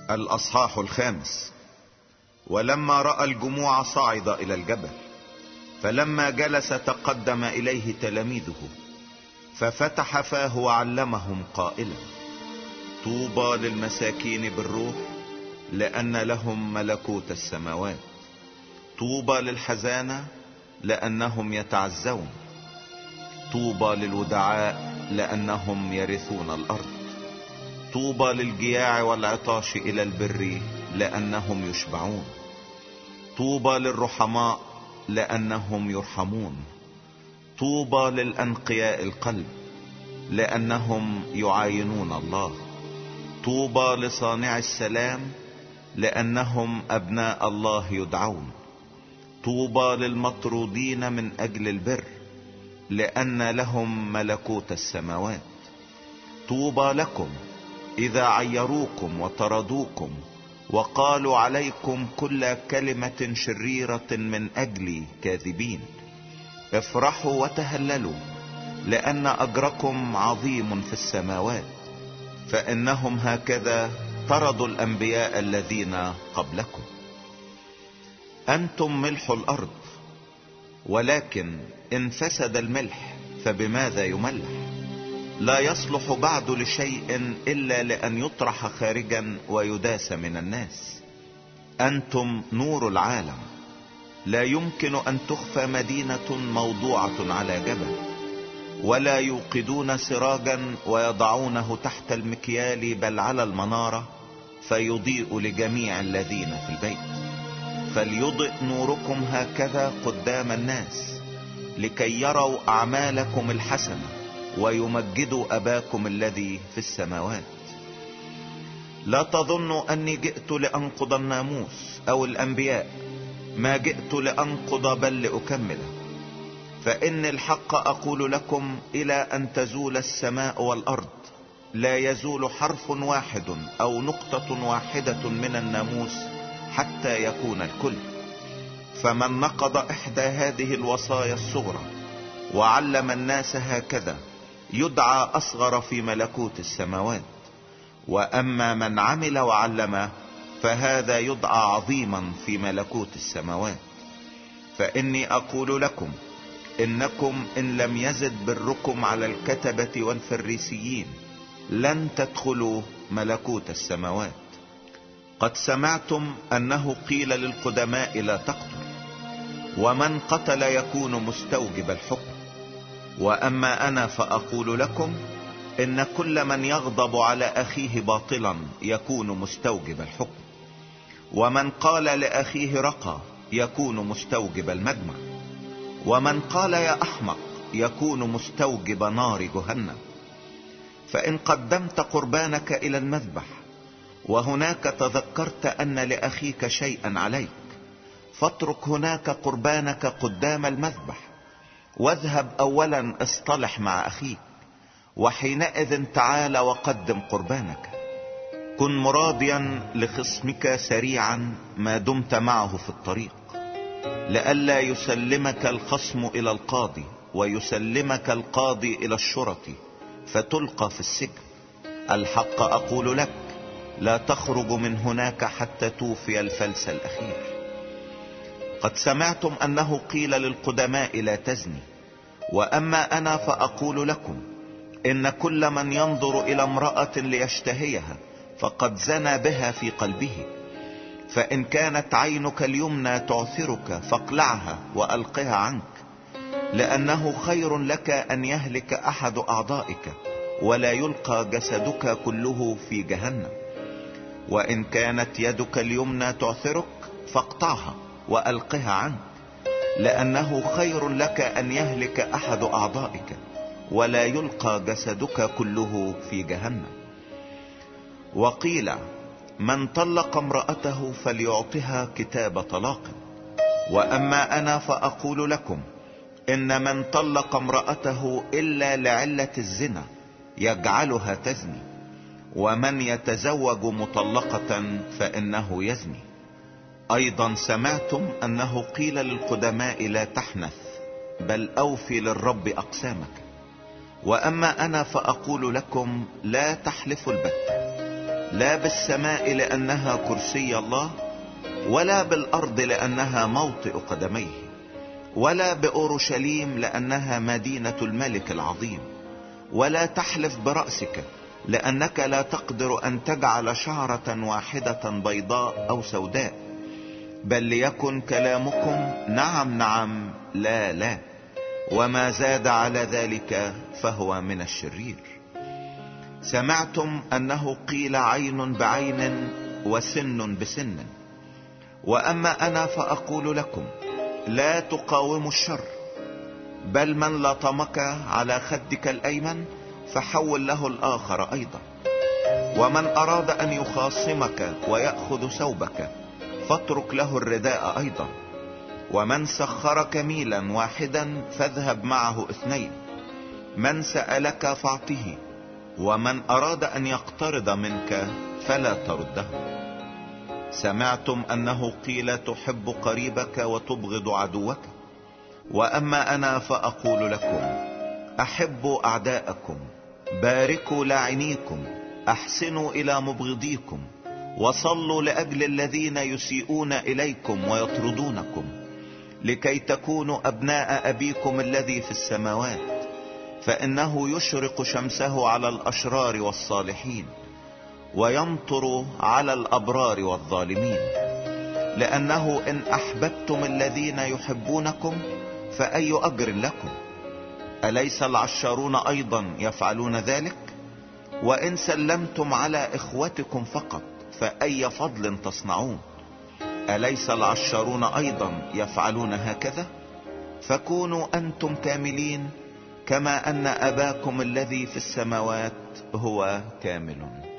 الأصحاح 5. ولما رأى الجموع صعد إلى الجبل، فلما جلس تقدم إليه تلاميذه، ففتح فاه وعلمهم قائلا: طوبى للمساكين بالروح، لأن لهم ملكوت السماوات. طوبى للحزانة، لأنهم يتعزون. طوبى للودعاء، لأنهم يرثون الأرض. طوبى للجياع والعطاش إلى البر، لأنهم يشبعون. طوبى للرحماء، لأنهم يرحمون. طوبى للأنقياء القلب، لأنهم يعاينون الله. طوبى لصانع السلام، لأنهم أبناء الله يدعون. طوبى للمطرودين من أجل البر، لأن لهم ملكوت السماوات. طوبى لكم إذا عيروكم وطردوكم وقالوا عليكم كل كلمة شريرة من أجلي كاذبين. افرحوا وتهللوا، لأن أجركم عظيم في السماوات، فإنهم هكذا طردوا الأنبياء الذين قبلكم. أنتم ملح الأرض، ولكن إن فسد الملح فبماذا يملح؟ لا يصلح بعد لشيء إلا لأن يطرح خارجا ويداس من الناس. أنتم نور العالم. لا يمكن أن تخفى مدينة موضوعة على جبل، ولا يوقدون سراجا ويضعونه تحت المكيال، بل على المنارة، فيضيء لجميع الذين في البيت. فليضئ نوركم هكذا قدام الناس، لكي يروا أعمالكم الحسنة ويمجدوا أباكم الذي في السماوات. لا تظنوا أني جئت لأنقض الناموس أو الأنبياء. ما جئت لأنقض بل لأكمله. فإن الحق أقول لكم، إلى أن تزول السماء والأرض لا يزول حرف واحد أو نقطة واحدة من الناموس حتى يكون الكل. فمن نقض إحدى هذه الوصايا الصغرى وعلم الناس هكذا، يدعى أصغر في ملكوت السماوات. وأما من عمل وعلم، فهذا يدعى عظيما في ملكوت السماوات. فإني أقول لكم، إنكم إن لم يزد بركم على الكتبة والفريسيين، لن تدخلوا ملكوت السماوات. قد سمعتم أنه قيل للقدماء: لا تقتل، ومن قتل يكون مستوجب الحكم. وأما أنا فأقول لكم، إن كل من يغضب على أخيه باطلا يكون مستوجب الحكم. ومن قال لأخيه رقى يكون مستوجب المجمع. ومن قال يا أحمق يكون مستوجب نار جهنم. فإن قدمت قربانك إلى المذبح، وهناك تذكرت أن لأخيك شيئا عليك، فاترك هناك قربانك قدام المذبح، واذهب أولا اصطلح مع أخيك، وحينئذ تعال وقدم قربانك. كن مراضيا لخصمك سريعا ما دمت معه في الطريق، لئلا يسلمك الخصم إلى القاضي، ويسلمك القاضي إلى الشرطة، فتلقى في السجن. الحق أقول لك، لا تخرج من هناك حتى توفي الفلس الأخير. قد سمعتم أنه قيل للقدماء: لا تزني. وأما أنا فأقول لكم، إن كل من ينظر إلى امرأة ليشتهيها فقد زنى بها في قلبه. فإن كانت عينك اليمنى تعثرك، فاقلعها وألقها عنك، لأنه خير لك أن يهلك أحد أعضائك ولا يلقى جسدك كله في جهنم. وإن كانت يدك اليمنى تعثرك، فاقطعها وألقها عنك، لأنه خير لك أن يهلك أحد أعضائك ولا يلقى جسدك كله في جهنم. وقيل: من طلق امرأته فليعطها كتاب طلاق. وأما أنا فأقول لكم، إن من طلق امرأته إلا لعلة الزنا يجعلها تزني، ومن يتزوج مطلقة فإنه يزني. أيضا سمعتم أنه قيل للقدماء: لا تحنث، بل أوفي للرب أقسامك. وأما أنا فأقول لكم: لا تحلفوا البتة، لا بالسماء لأنها كرسي الله، ولا بالأرض لأنها موطئ قدميه، ولا بأورشليم لأنها مدينة الملك العظيم. ولا تحلف برأسك، لأنك لا تقدر أن تجعل شعرة واحدة بيضاء أو سوداء، بل ليكن كلامكم نعم نعم لا لا، وما زاد على ذلك فهو من الشرير. سمعتم أنه قيل عين بعين وسن بسن، وأما أنا فأقول لكم لا تقاوموا الشر، بل من لطمك على خدك الأيمن فحول له الآخر أيضا. ومن أراد أن يخاصمك ويأخذ ثوبك فاترك له الرداء أيضا. ومن سخرك ميلا واحدا فاذهب معه 2. من سألك فاعطه، ومن أراد أن يقترض منك فلا ترده. سمعتم أنه قيل تحب قريبك وتبغض عدوك، وأما أنا فأقول لكم أحبوا أعداءكم، باركوا لاعنيكم، أحسنوا إلى مبغضيكم، وصلوا لأجل الذين يسيئون إليكم ويطردونكم، لكي تكونوا أبناء أبيكم الذي في السماوات، فإنه يشرق شمسه على الأشرار والصالحين، ويمطر على الأبرار والظالمين. لأنه إن أحببتم الذين يحبونكم فأي أجر لكم؟ أليس العشارون أيضا يفعلون ذلك؟ وإن سلمتم على إخوتكم فقط فأي فضل تصنعون؟ أليس العشارون أيضا يفعلون هكذا؟ فكونوا أنتم كاملين كما أن أباكم الذي في السماوات هو كامل.